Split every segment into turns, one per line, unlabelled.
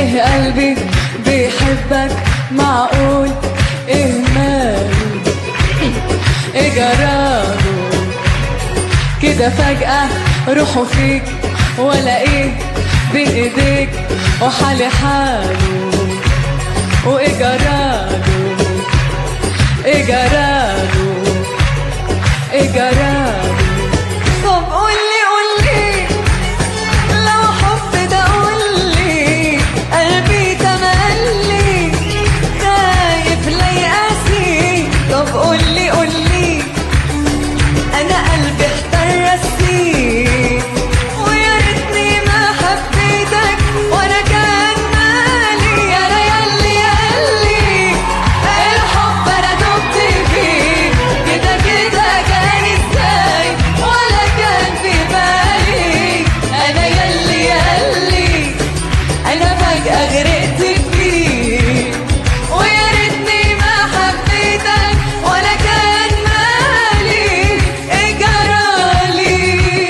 ليه قلبي بيحبك معقول؟ ايه ماله؟ ايه جراله؟ كده فجأة روحه فيك ولا ايه بين ايديك وحالي حاله؟ وايه جراله؟ ايه جراله؟ ايه جراله؟ طب قولي قولي لو حب ده قولي، قلبي تملي خايف لا يقاسي. طب قولي قولي انا قلبي احتر راسي، ويا ريتني ما حبيتك وانا كان مالي. انا ياللي ياللي الحب انا دبت فيه، كده كده كان ازاي ولا كان في بالي. انا ياللي ياللي انا فجأة غرقت فيه، ويا ريتني ما حبيتك ولا كان مالي. ايه جرالي؟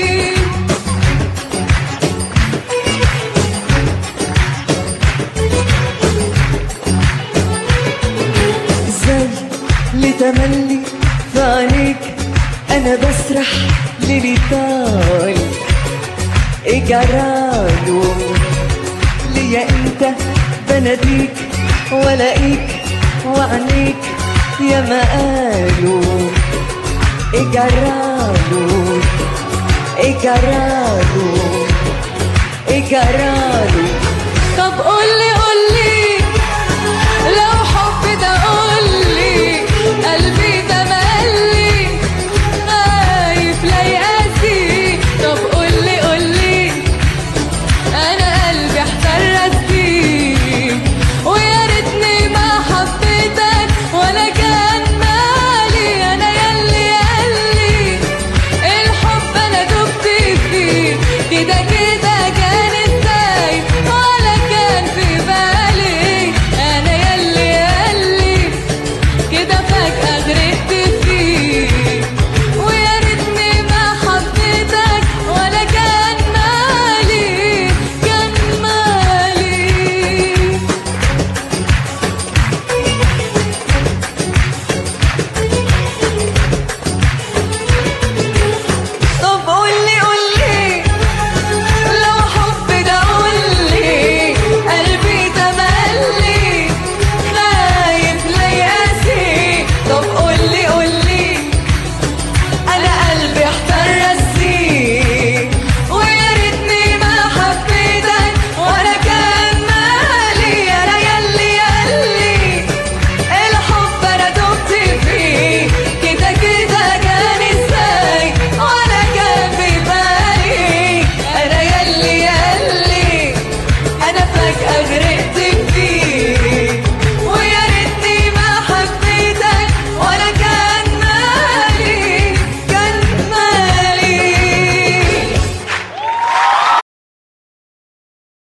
زي لتملي في عينيك انا بسرح ليلي طال. ايه جراله؟ ليا انت بناديك والاقيك وعنيك يا ما قالوا. ايه جراله؟ ايه جراله؟